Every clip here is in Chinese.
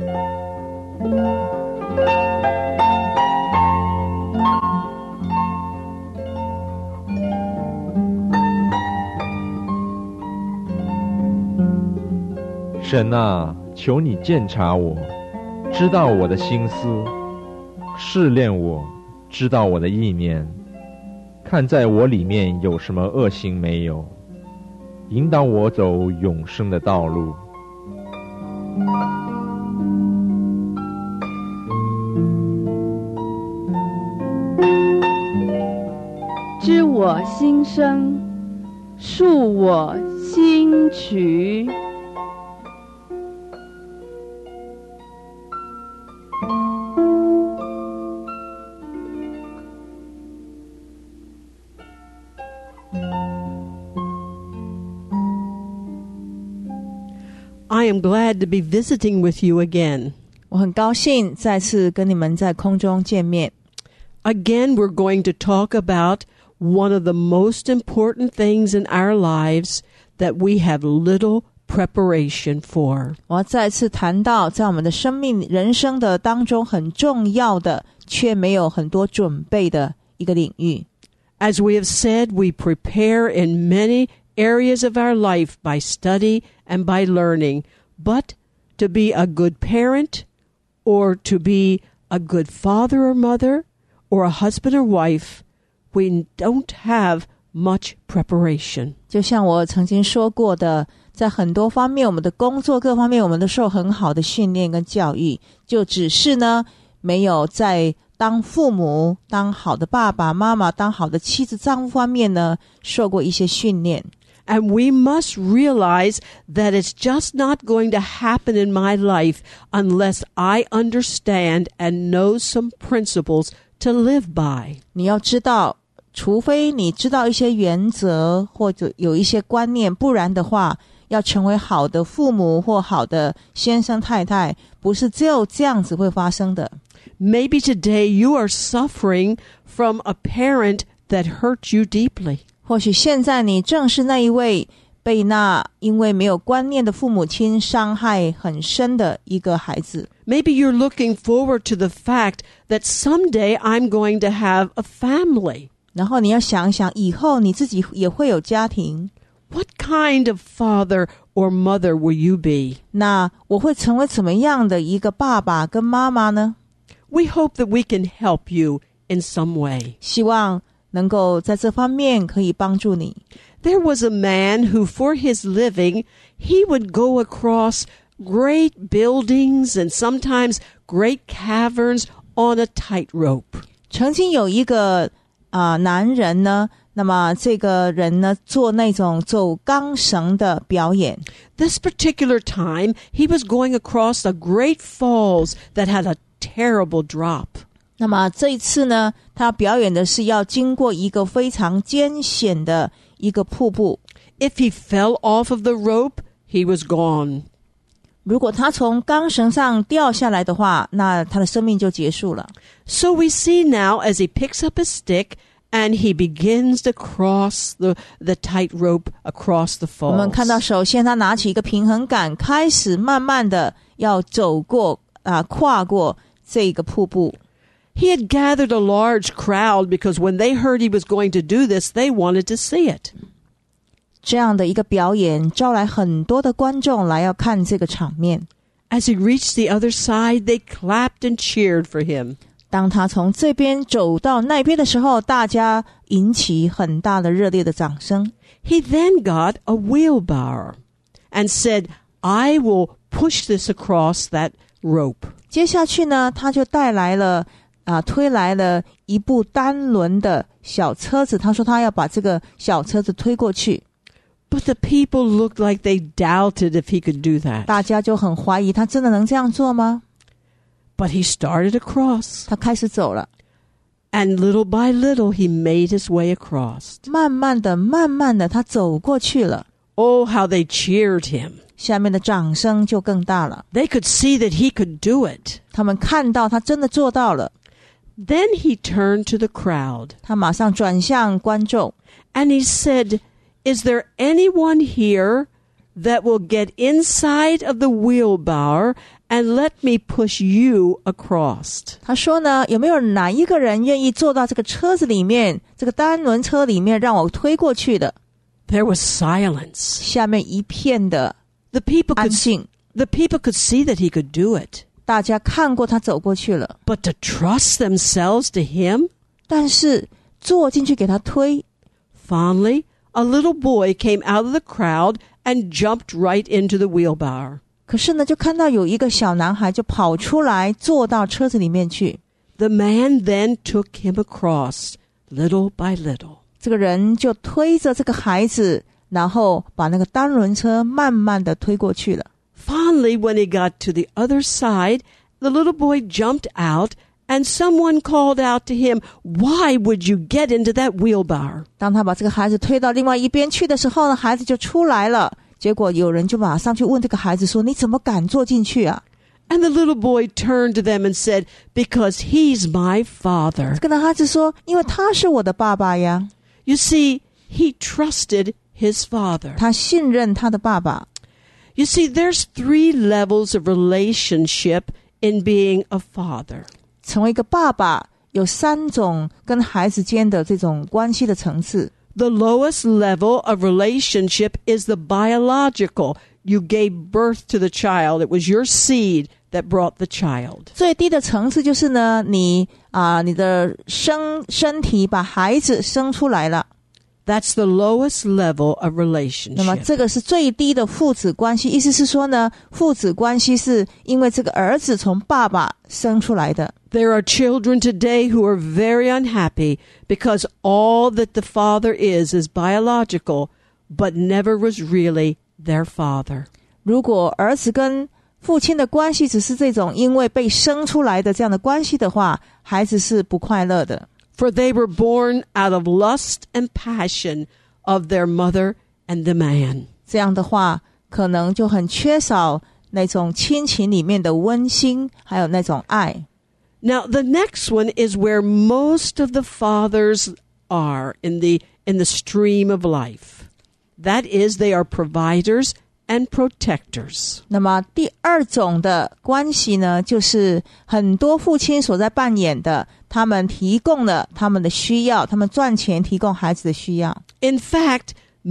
神啊，求你鉴察我，知道我的心思，试炼我，知道我的意念，看在我里面有什么恶行没有，引导我走永生的道路。 知我心声，述我心曲。 I am glad to be visiting with you again. 我很高兴再次跟你们在空中见面。 Again, we're going to talk about one of the most important things in our lives that we have little preparation for. 我要再次谈到在我们的生命人生的当中很重要的却没有很多准备的一个领域。 As we have said, we prepare in many areas of our life by study and by learning, but to be a good parent or to be a good father or mother or a husband or wife, we don't have much preparation. 就像我曾经说过的，在很多方面我们的工作各方面我们都受很好的训练跟教育，就只是呢没有在当父母当好的爸爸妈妈当好的妻子丈夫方面呢受过一些训练。 And we must realize that it's just not going to happen in my life unless I understand and know some principles to live by. 你要知道，除非你知道一些原则或者有一些观念，不然的话，要成为好的父母或好的先生太太，不是只有这样子会发生的。 Maybe today you are suffering from a parent that hurt you deeply. 或许现在你正是那一位被那因为没有观念的父母亲伤害很深的一个孩子。 Maybe you're looking forward to the fact that someday I'm going to have a family. 然后你要想想以后你自己也会有家庭。 What kind of father or mother will you be? 那我会成为怎么样的一个爸爸跟妈妈呢？ We hope that we can help you in some way. 希望能够在这方面可以帮助你。 There was a man who, for his living, he would go across great buildings and sometimes great caverns on a tightrope. 曾经有一个男人呢，那么这个人呢做那种走钢绳的表演。 This particular time, he was going across a great falls that had a terrible drop. 那么这一次呢，他表演的是要经过一个非常艰险的一个瀑布。 If he fell off of the rope, he was gone. 如果他从钢绳上掉下来的话，那他的生命就结束了。 So we see now as he picks up a stick and he begins to cross the tightrope across the 我们 falls. 看到首先他拿起一个平衡杆，开始慢慢的要走过跨过这个瀑布。 He had gathered a large crowd because when they heard he was going to do this, they wanted to see it. 这样的一个表演招来很多的观众来要看这个场面。 As he reached the other side, they clapped and cheered for him. 当他从这边走到那边的时候，大家引起很大的热烈的掌声。 He then got a wheelbarrow and said, I will push this across that rope. 接下去呢，他就推来了一部单轮的小车子，他说他要把这个小车子推过去。 But the people looked like they doubted if he could do that. 大家就很怀疑他真的能这样做吗？ But he started across. 他开始走了， And little by little, he made his way across. 慢慢的他走过去了。 Oh, how they cheered him. 下面的掌声就更大了， They could see that he could do it. 他们看到他真的做到了。 Then he turned to the crowd 他马上转向观众， and he said, Is there anyone here that will get inside of the wheelbarrow and let me push you across. 他说呢，有没有哪一个人愿意坐到这个车子里面，这个单轮车里面让我推过去的？ There was silence. 下面一片的 The people 安 could 静， the people could see that he could do it. 大家看过他走过去了， But to trust themselves to him? 但是坐进去给他推。 Finally, a little boy came out of the crowd and jumped right into the wheelbarrow. 可是呢，就看到有一个小男孩就跑出来，坐到车子里面去。 The man then took him across, little by little. 这个人就推着这个孩子，然后把那个单轮车慢慢的推过去了。 Finally, when he got to the other side, the little boy jumped out, and someone called out to him, "Why would you get into that wheelbarrow?" 当他把这个孩子推到另外一边去的时候呢，孩子就出来了。结果有人就马上去问这个孩子说：“你怎么敢坐进去啊？” And the little boy turned to them and said, "Because he's my father." 这个男孩子说：“因为他是我的爸爸呀。” You see, he trusted his father. 他信任他的爸爸。 You see, there's 3 levels of relationship in being a father. 成为一个爸爸有3种跟孩子间的这种关系的层次。 The lowest level of relationship is the biological. You gave birth to the child. It was your seed that brought the child. 最低的层次就是呢，你的身体把孩子生出来了。 That's the lowest level of 那么 relationship. 这个是最低的父子关系，意思是说呢，父子关系是因为这个儿子从爸爸生出来的。 There are children today who are very unhappy because all that the father is biological, but never was really their father. 如果儿子跟父亲的关系只是这种因为被生出来的这样的关系的话，孩子是不快乐的。 For they were born out of lust and passion of their mother and the man. 这样的话，可能就很缺少那种亲情里面的温馨，还有那种爱。 Now, the next one is where most of the fathers are in the stream of life. That is, they are providers and protectors. 那么第2种的关系呢，就是很多父亲所在扮演的，他们提供了他们的需要，他们赚钱提供孩子的需要。 In fact,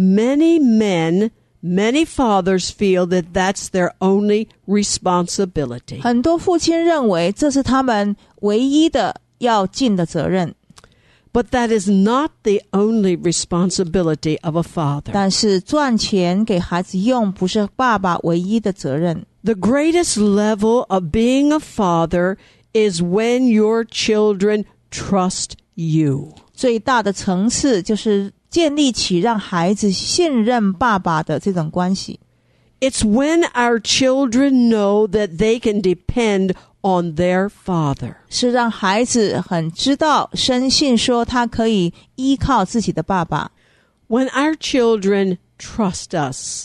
many fathers feel that that's their only responsibility. 很多父亲认为这是他们唯一的要尽的责任， But that is not the only responsibility of a father. 但是赚钱给孩子用不是爸爸唯一的责任。 The greatest level of being a father is when your children trust you. 最大的层次就是建立起让孩子信任爸爸的这种关系。 It's when our children know that they can depend on their father. 是让孩子很知道深信说他可以依靠自己的爸爸。 When our children trust us,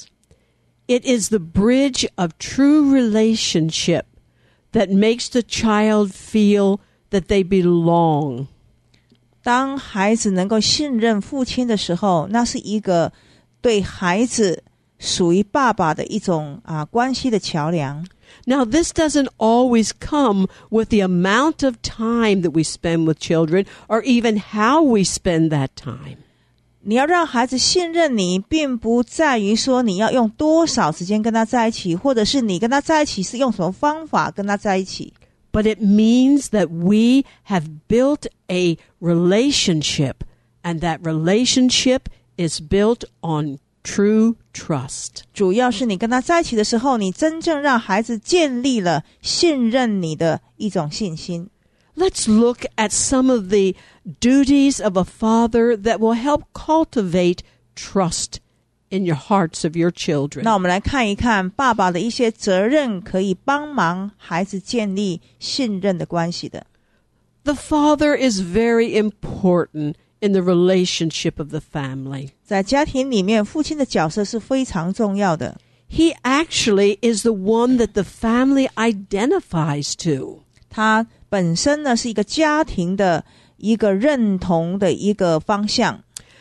it is the bridge of true relationship that makes the child feel that they belong. 当孩子能够信任父亲的时候，那是一个对孩子属于爸爸的一种关系的桥梁。 Now, this doesn't always come with the amount of time that we spend with children or even how we spend that time. 你要让孩子信任你，并不在于说你要用多少时间跟他在一起，或者是你跟他在一起是用什么方法跟他在一起。 But it means that we have built a relationship, and that relationship is built on true trust. 主要是你跟他在一起的时候，你真正让孩子建立了信任你的一种信心。 Let's look at some of the duties of a father that will help cultivate trust in your hearts of your children. 那我们来看一看爸爸的一些责任，可以帮忙孩子建立信任的关系的。 The father is very important in the relationship of the family. 在家庭里面，父亲的角色是非常重要的。 He actually is the one that the family identifies to. 他本身呢是一个家庭的一个认同的一个方向。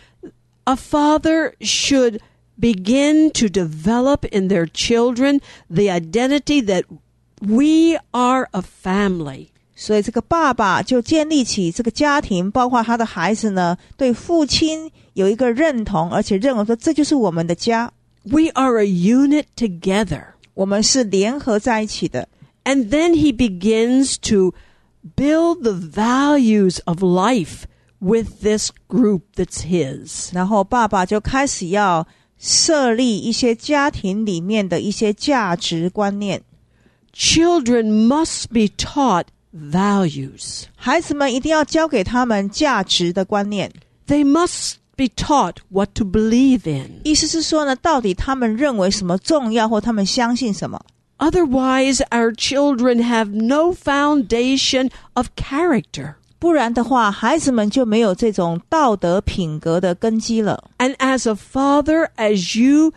A father should begin to develop in their children the identity that We are a family. 所以这个爸爸就建立起这个家庭，包括他的孩子呢，对父亲有一个认同，而且认为说这就是我们的家。 We are a unit together. 我们是联合在一起的。 And then he begins to build the values of life with this group that's his. 然后爸爸就开始要设立一些家庭里面的一些价值观念。 Children must be taught values. 孩子们一定要教给他们价值的观念。 They must be taught what to believe in. 意思是说呢，到底他们认为什么重要，或他们相信什么。 Otherwise, our children have no foundation of character. 不然的话，孩子们就没有这种道德品格的根基了。 And as a father, as you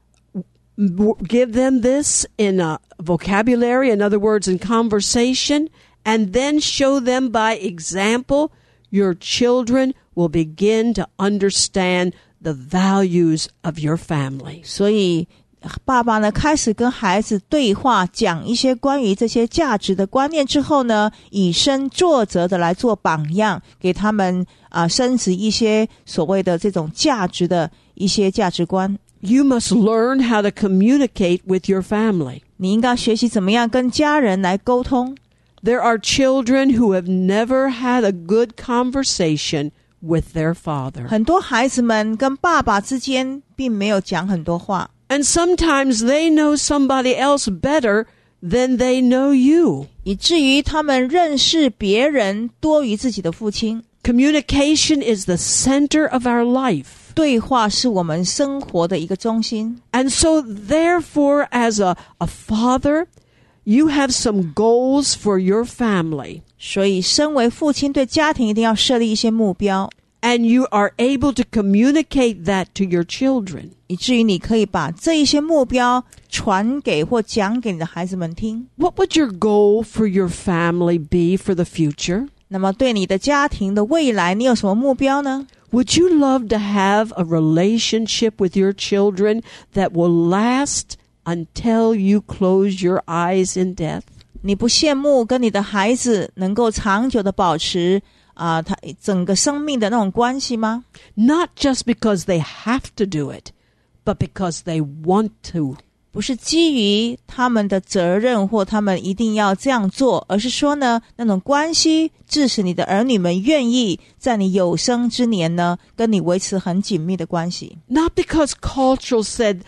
give them this in a vocabulary, in other words, in conversation, and then show them by example, your children will begin to understand the values of your family. 所以爸爸呢开始跟孩子对话，讲一些关于这些价值的观念之后呢，以身作则的来做榜样，给他们升值一些所谓的这种价值的一些价值观。 You must learn how to communicate with your family. 你应该学习怎么样跟家人来沟通。 There are children who have never had a good conversation with their father. 很多孩子们跟爸爸之间并没有讲很多话。 And sometimes they know somebody else better than they know you. 以至于他们认识别人多于自己的父亲。 Communication is the center of our life. 对话是我们生活的一个中心。 And so therefore, as a father, you have some goals for your family. 所以身为父亲，对家庭一定要设立一些目标。 And you are able to communicate that to your children. 以至于你可以把这一些目标传给或讲给你的孩子们听。 What would your goal for your family be for the future? 那么对你的家庭的未来，你有什么目标呢？ Would you love to have a relationship with your children that will last until you close your eyes in death? 你不羡慕跟你的孩子能够长久的保持他整个生命的那种关系吗？ Not just because they have to do it, but because they want to. 不是基于他们的责任或他们一定要这样做，而是说呢，那种关系致使你的儿女们愿意在你有生之年呢，跟你维持很紧密的关系。 Not because culture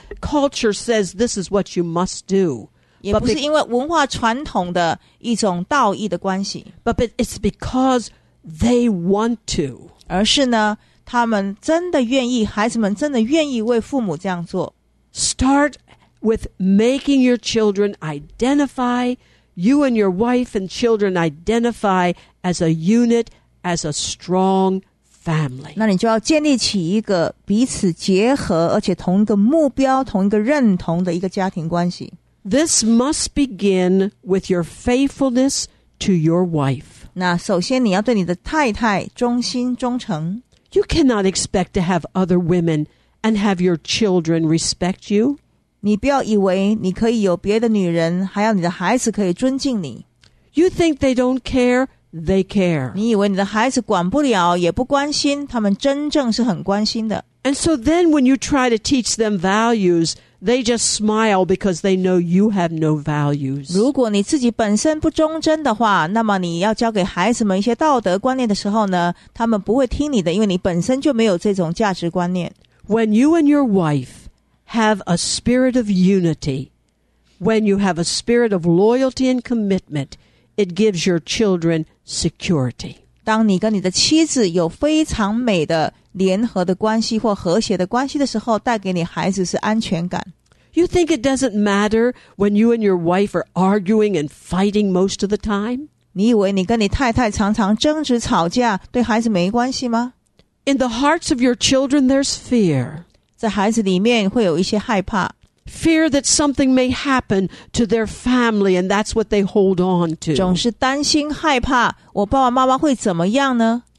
says this is what you must do. 也不是因为文化传统的一种道义的关系， But it's because they want to. 而是呢，他们真的愿意，孩子们真的愿意为父母这样做。 Start with making your children identify, you and your wife and children identify as a unit, as a strong family. 那你就要建立起一个彼此结合，而且同一个目标、同一个认同的一个家庭关系。 This must begin with your faithfulness to your wife. 那首先你要对你的太太忠心忠诚。 You cannot expect to have other women and have your children respect you. 你不要以为你可以有别的女人，还要你的孩子可以尊敬你。 You think they don't care? They care. 你以为你的孩子管不了，也不关心，他们真正是很关心的。 And so then when you try to teach them values, they just smile because they know you have no values. 如果你自己本身不忠贞的话，那么你要教给孩子们一些道德观念的时候呢，他们不会听你的，因为你本身就没有这种价值观念。 When you and your wife have a spirit of unity, when you have a spirit of loyalty and commitment, it gives your children security. 当你跟你的妻子有非常美的联合的关系或和谐的关系的时候，带给你孩子是安全感。 You think it doesn't matter when you and your wife are arguing and fighting most of the time? 你以为你跟你太太常常争执吵架，对孩子没关系吗？ In the hearts of your children, there's fear. 在孩子里面会有一些害怕， Fear that something may happen to their family, and that's what they hold on to. 总是担心害怕我爸爸妈妈会怎么样呢？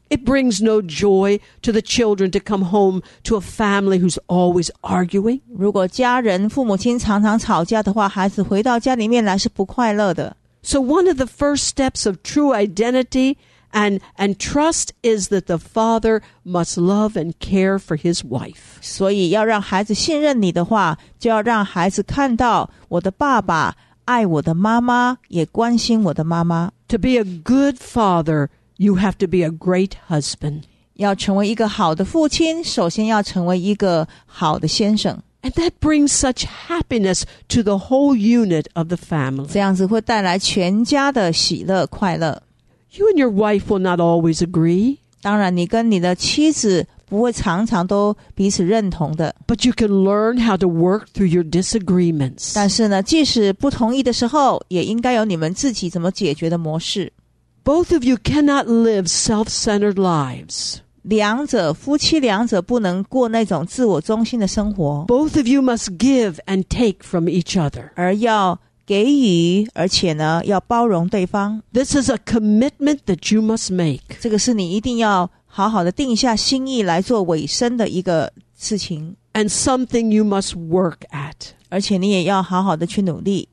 It brings no joy to the children to come home to a family who's always arguing. 如果家人父母亲常常吵架的话，孩子回到家里面来是不快乐的。 So one of the first steps of true identity and trust is that the father must love and care for his wife. 所以要让孩子信任你的话，就要让孩子看到我的爸爸爱我的妈妈，也关心我的妈妈。 To be a good father, you have to be a great husband. 要成为一个好的父亲，首先要成为一个好的先生。 And that brings such happiness to the whole unit of the family. 这样子会带来全家的喜乐快乐。 You and your wife will not always agree. 当然，你跟你的妻子不会常常都彼此认同的。 But you can learn how to work through your disagreements. 但是呢，即使不同意的时候，也应该有你们自己怎么解决的模式。 Both of you cannot live self-centered lives. 夫妻两者不能过那种自我中心的生活。 Both of you must give and take from each other. 而要给予，而且呢，要包容对方。 This is a commitment that you must make. 这个是你一定要好好的定下心意来做委身的一个事情。 And something you must work at. 而且你也要好好的去努力。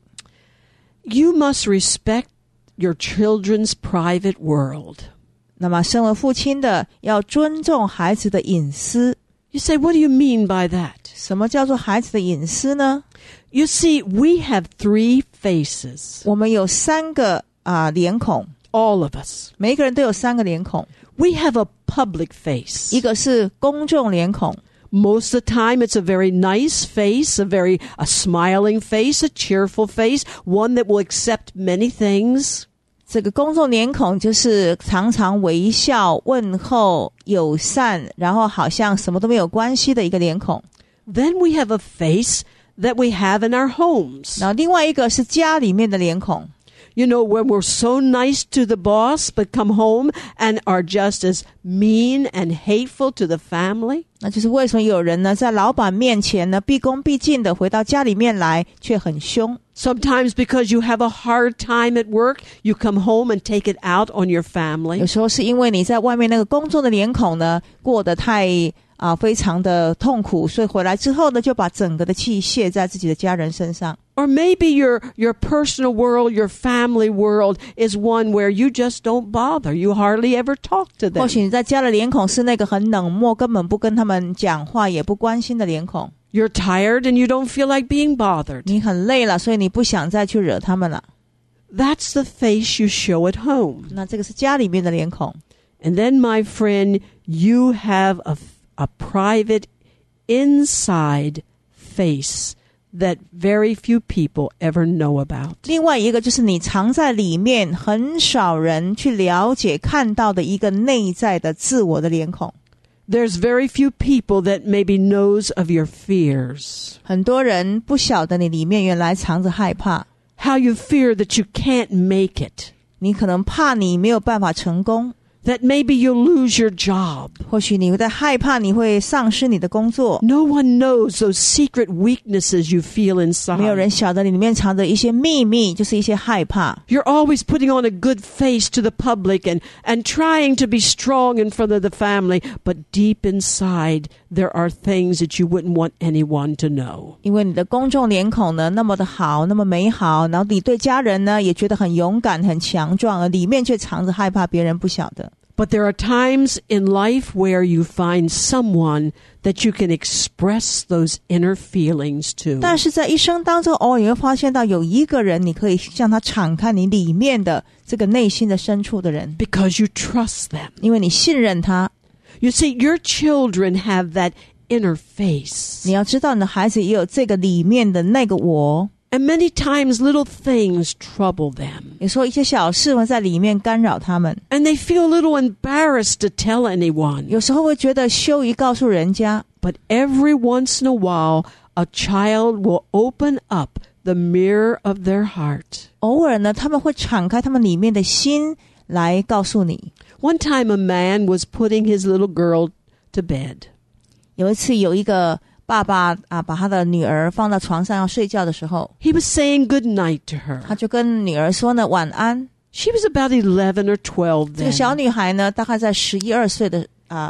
You must respect your children's private world. 那么身为父亲的要尊重孩子的隐私。 You say, what do you mean by that? 什么叫做孩子的隐私呢？ You see, we have 3 faces. 我们有3个脸孔。 All of us. 每一个人都有3个脸孔。 We have a public face. 一个是公众脸孔。 Most of the time, it's a very nice face, a smiling face, a cheerful face, one that will accept many things. 这个公众脸孔就是常常微笑、问候、友善，然后好像什么都没有关系的一个脸孔。 Then we have a face that we have in our homes. 然后另外一个是家里面的脸孔。 You know, when we're so nice to the boss, but come home and are just as mean and hateful to the family. 那就是为什么有人呢，在老板面前呢，毕恭毕敬的回到家里面来，却很凶。 Sometimes because you have a hard time at work, you come home and take it out on your family. 有时候是因为你在外面那个工作的脸孔呢，过得太非常的痛苦，所以回来之后呢，就把整个的气泄在自己的家人身上。 Or maybe your personal world, your family world is one where you just don't bother. You hardly ever talk to them. 或许你在家的脸孔是那个很冷漠，根本不跟他们讲话，也不关心的脸孔。 You're tired and you don't feel like being bothered. 你很累了，所以你不想再去惹他们了。 That's the face you show at home. 那这个是家里面的脸孔。 And then, my friend, you have a private inside face that very few people ever know about. 另外一个就是你藏在里面，很少人去了解看到的一个内在的自我的脸孔。 There's very few people that maybe knows of your fears. 很多人不晓得你里面原来藏着害怕。 How you fear that you can't make it. 你可能怕你没有办法成功。 That maybe you'll lose your job. 或许你在害怕你会丧失你的工作。 No one knows those secret weaknesses you feel inside. 没有人晓得你里面藏着一些秘密，就是一些害怕。 You're always putting on a good face to the public and trying to be strong in front of the family, but deep inside there are things that you wouldn't want anyone to know. 因为你的公众脸孔呢那么的好，那么美好，然后你对家人呢也觉得很勇敢、很强壮，而里面却藏着害怕别人不晓得。 But there are times in life where you find someone that you can express those inner feelings to. 但是在一生当中，偶尔你会发现到有一个人，你可以向他敞开你里面的这个内心的深处的人， Because you trust them. 因为你信任他。 You see, your children have that inner face. 你要知道，你的孩子也有这个里面的那个我。 And many times little things trouble them. 有时候一些小事会在里面干扰他们。 And they feel a little embarrassed to tell anyone. 有时候会觉得羞于告诉人家。 But every once in a while, a child will open up the mirror of their heart. 偶尔呢，他们会敞开他们里面的心来告诉你。 One time a man was putting his little girl to bed. 有一次有一个爸爸把他的女儿放到床上要睡觉的时候， He was saying good night to her. 他就跟女儿说呢晚安。 She was about 11 or 12 这个 then. 小女孩呢，大概在11、12岁的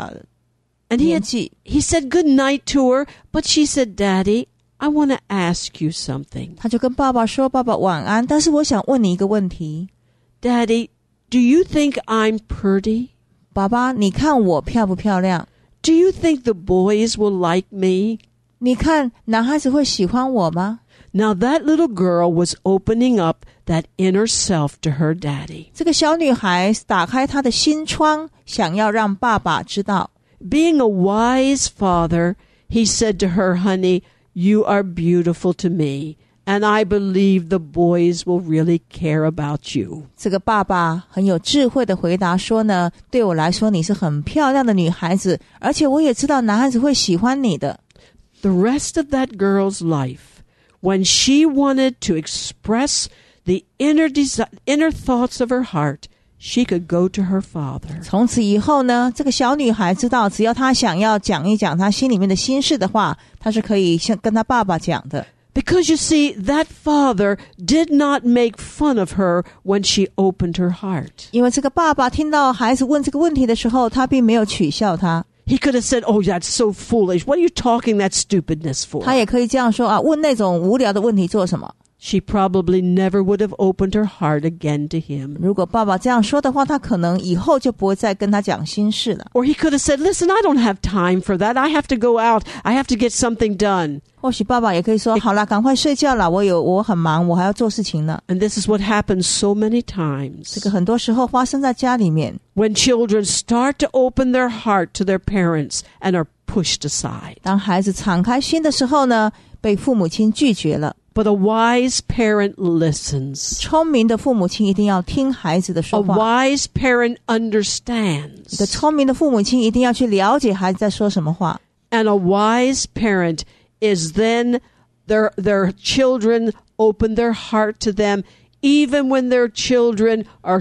And 年纪。 he said good night to her, but she said, Daddy, I want to ask you something. 她就跟爸爸说：“爸爸晚安，但是我想问你一个问题， Daddy, do you think I'm pretty? 爸爸，你看我漂不漂亮？ Do you think the boys will like me?” 你看男孩子会喜欢我吗？ Now that little girl was opening up that inner self to her daddy. 这个小女孩打开她的心窗，想要让爸爸知道。 Being a wise father, he said to her, Honey, you are beautiful to me, and I believe the boys will really care about you. 这个爸爸很有智慧的回答说呢，对我来说你是很漂亮的女孩子，而且我也知道男孩子会喜欢你的。 The rest of that girl's life, when she wanted to express the inner thoughts of her heart, she could go to her father. 从此以后呢，这个小女孩知道，只要她想要讲一讲她心里面的心事的话，她是可以跟她爸爸讲的。 Because you see, that father did not make fun of her when she opened her heart. 因为这个爸爸听到孩子问这个问题的时候，他并没有取笑他， He could have said, Oh, that's so foolish. What are you talking that stupidness for? 他也可以这样说啊，问那种无聊的问题做什么？ She probably never would have opened her heart again to him. 如果爸爸这样说的话，他可能以后就不会再跟他讲心事了。 Or he could have said, Listen, I don't have time for that. I have to go out. I have to get something done. 或许爸爸也可以说，好啦，赶快睡觉啦，我很忙，我还要做事情呢。 And this is what happens so many times. 这个很多时候发生在家里面。 When children start to open their heart to their parents and are pushed aside. 当孩子敞开心的时候呢，被父母亲拒绝了。 But a wise parent listens. 聪明的父母亲一定要听孩子的 A 说话。 wise parent 一个 understands. 聪明的父母亲一定要去了解孩子在说什么话。 And a wise parent is then their children open their heart to them even when their children are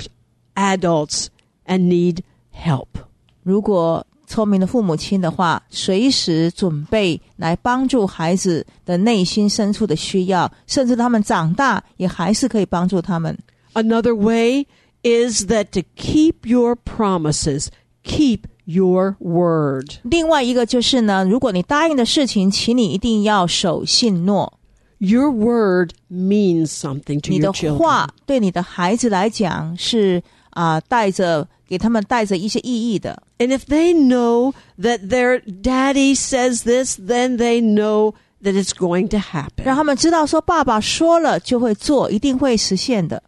adults and need help. 如果聪明的父母亲的话，随时准备来帮助孩子的内心深处的需要，甚至他们长大也还是可以帮助他们。 Another way is that to keep your promises, keep your word. 另外一个就是呢，如果你答应的事情，请你一定要守信诺。 Your word means something to 你 your 的 children. 话对你的孩子来讲是给他们带着一些意义的。 And if they know that their daddy says this, then they know that it's going to happen. 让他们知道说爸爸说了就会做，一定会实现的。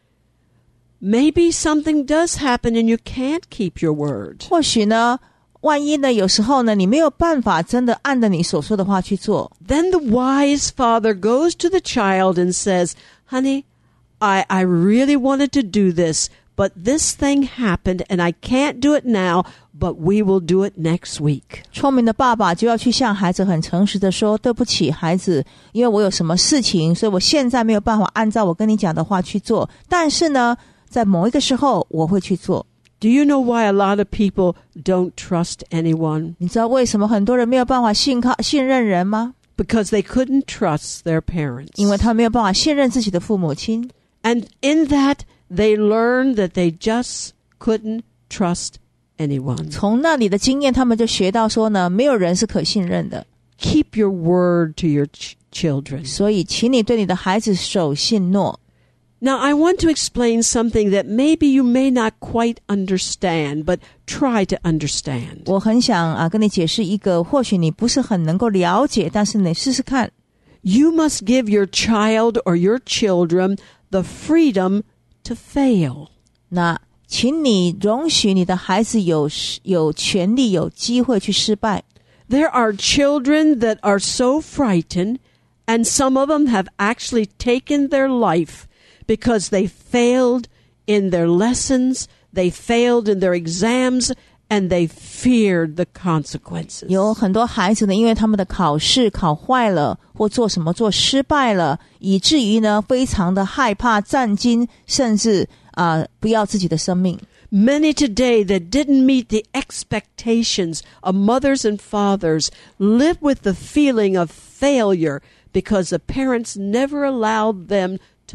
Maybe something does happen and you can't keep your word. 或许呢，万一呢，有时候呢，你没有办法真的按着你所说的话去做。 Then the wise father goes to the child and says, Honey, I really wanted to do this, but this thing happened and I can't do it now, but we will do it next week. 聪明的爸爸就要去向孩子很诚实的说，对不起孩子，因为我有什么事情，所以我现在没有办法按照我跟你讲的话去做，但是呢，在某一个时候我会去做。 Do you know why a lot of people don't trust anyone? 你知道为什么很多人没有办法信任人吗？ Because they couldn't trust their parents. 因为他没有办法信任自己的父母亲。 And in that, they learned that they just couldn't trust anyone. 从那里的经验，他们就学到说呢，没有人是可信任的。 Keep your word to your children. 所以，请你对你的孩子守信诺。 Now, I want to explain something that maybe you may not quite understand, but try to understand. 我很想跟你解释一个，或许你不是很能够了解，但是你试试看。 You must give your child or your children the freedom to fail. 那请你容许你的孩子有权利、有机会去失败。 There are children that are so frightened, and some of them have actually taken their life because they failed in their lessons, they failed in their exams, and they feared the consequences. 有很多孩子呢，因为他们的考试考坏了，或做什么做失败了，以至于呢非常的害怕战惊，甚至不要自己的生命。 Many today that didn't meet the expectations of mothers and fathers live with the feeling of failure because the parents never allowed them to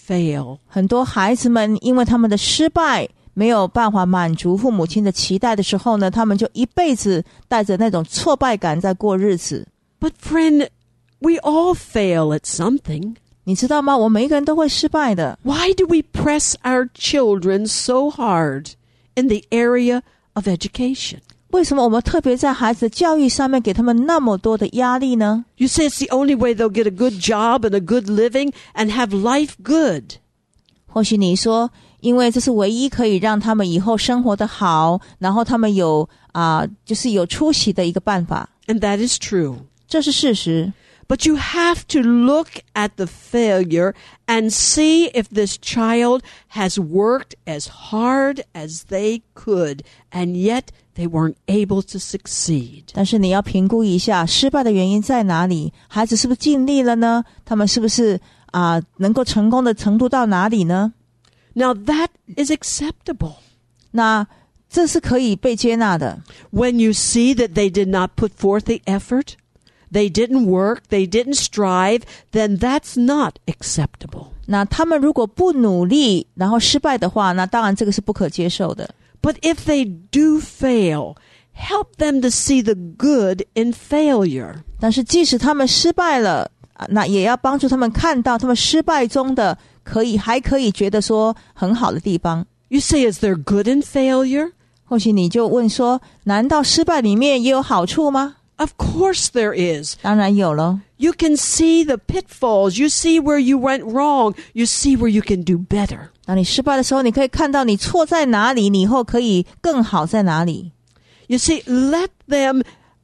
fail. 很多孩子们因为他们的失败没有办法满足父母亲的期待的时候呢，他们就一辈子带着那种挫败感在过日子。 But friend, we all fail at something. 你知道吗？我们每一个人都会失败的。 Why do we press our children so hard in the area of education? 为什么我们特别在孩子的教育上面给他们那么多的压力呢？ You say it's the only way they'll get a good job and a good living and have life good. 或许你说，因为这是唯一可以让他们以后生活的好，然后他们有就是有出息的一个办法。 And that is true. 这是事实。 But you have to look at the failure and see if this child has worked as hard as they could, and yet they weren't able to succeed. 但是你要评估一下失败的原因在哪里，孩子是不是尽力了呢？他们是不是能够成功的程度到哪里呢？ Now that is acceptable. 那这是可以被接纳的。 When you see that they did not put forth the effort, they didn't work, they didn't strive, then that's not acceptable. 那他们如果不努力，然后失败的话，那当然这个是不可接受的。 But if they do fail, help them to see the good in failure. 但是即使他们失败了，那也要帮助他们看到他们失败中的还可以觉得说很好的地方。 You say, is there good in failure? 或许你就问说，难道失败里面也有好处吗？ Of course there is. 当然有了。 You can see the pitfalls. You see where you went wrong. You see where you can do better. 当你失败的时候，你可以看到你错在哪里，你以后可以更好在哪里。 You see, let them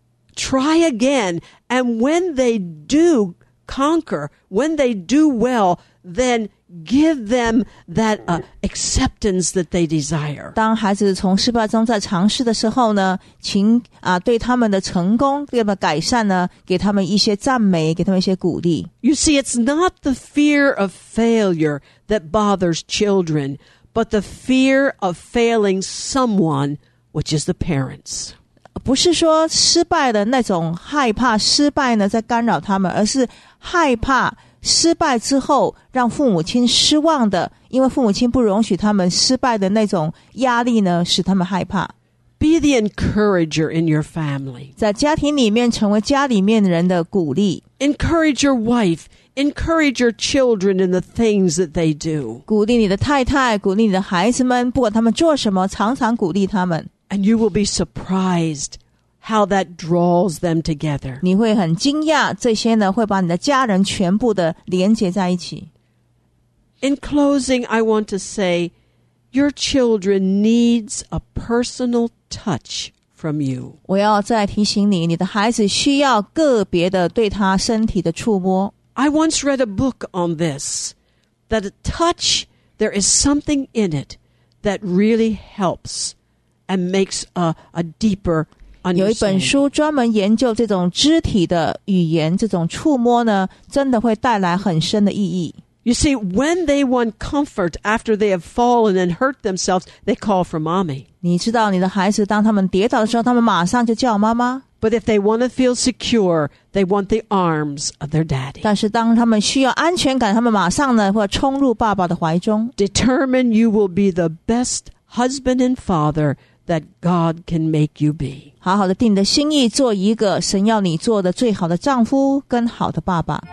try again. And when they do conquer, when they do well, then give them that acceptance that they desire. 当孩子从失败中在尝试的时候呢，请对他们的成功、对他们的改善呢，给他们一些赞美，给他们一些鼓励。 You see, it's not the fear of failure that bothers children, but the fear of failing someone, which is the parents. 不是说失败的那种害怕失败呢在干扰他们，而是害怕失败之后让父母亲失望的，因为父母亲不容许他们失败的那种压力呢，使他们害怕。 Be the encourager in your family. 在家庭里面成为家里面人的鼓励。 Encourage your wife. Encourage your children in the things that they do. 鼓励你的太太，鼓励你的孩子们，不管他们做什么，常常鼓励他们。 And you will be surprised how that draws them together. 你会很惊讶，这些呢会把你的家人全部的连结在一起。 In closing, I want to say, your children needs a personal touch from you. 我要再提醒你，你的孩子需要个别的对他身体的触摸。 I once read a book on this, that a touch, there is something in it that really helps and makes a deeper understanding. 有一本书专门研究这种肢体的语言，这种触摸呢，真的会带来很深的意义。 You see, when they want comfort after they have fallen and hurt themselves, they call for mommy. 你知道你的孩子当他们跌倒的时候，他们马上就叫妈妈。 But if they want to feel secure, they want the arms of their daddy. 但是当他们需要安全感，他们马上呢会冲入爸爸的怀中。 Determine you will be the best husband and father that God can make you be. 好好的定你的心意，做一个神要你做的最好的丈夫跟好的爸爸。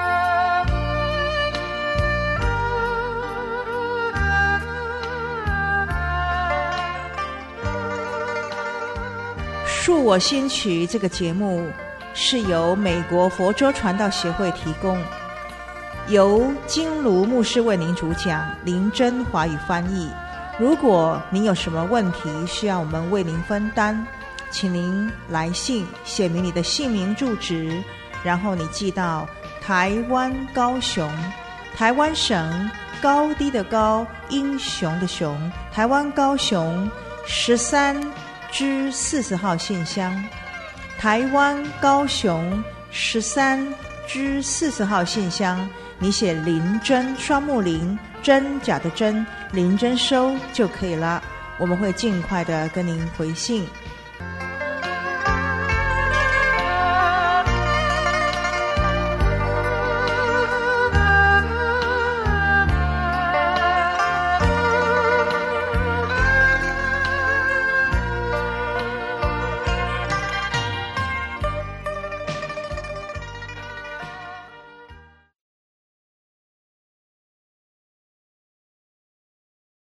恕我心曲这个节目是由美国佛州传道协会提供，由金卢牧师为您主讲，林真华语翻译。如果您有什么问题需要我们为您分担，请您来信写明你的姓名住址，然后你寄到台湾高雄，台湾省高低的高，英雄的雄，台湾高雄13-40号信箱，台湾高雄13-40号信箱，你写林真，双木林，真假的真，林真收就可以了，我们会尽快的跟您回信。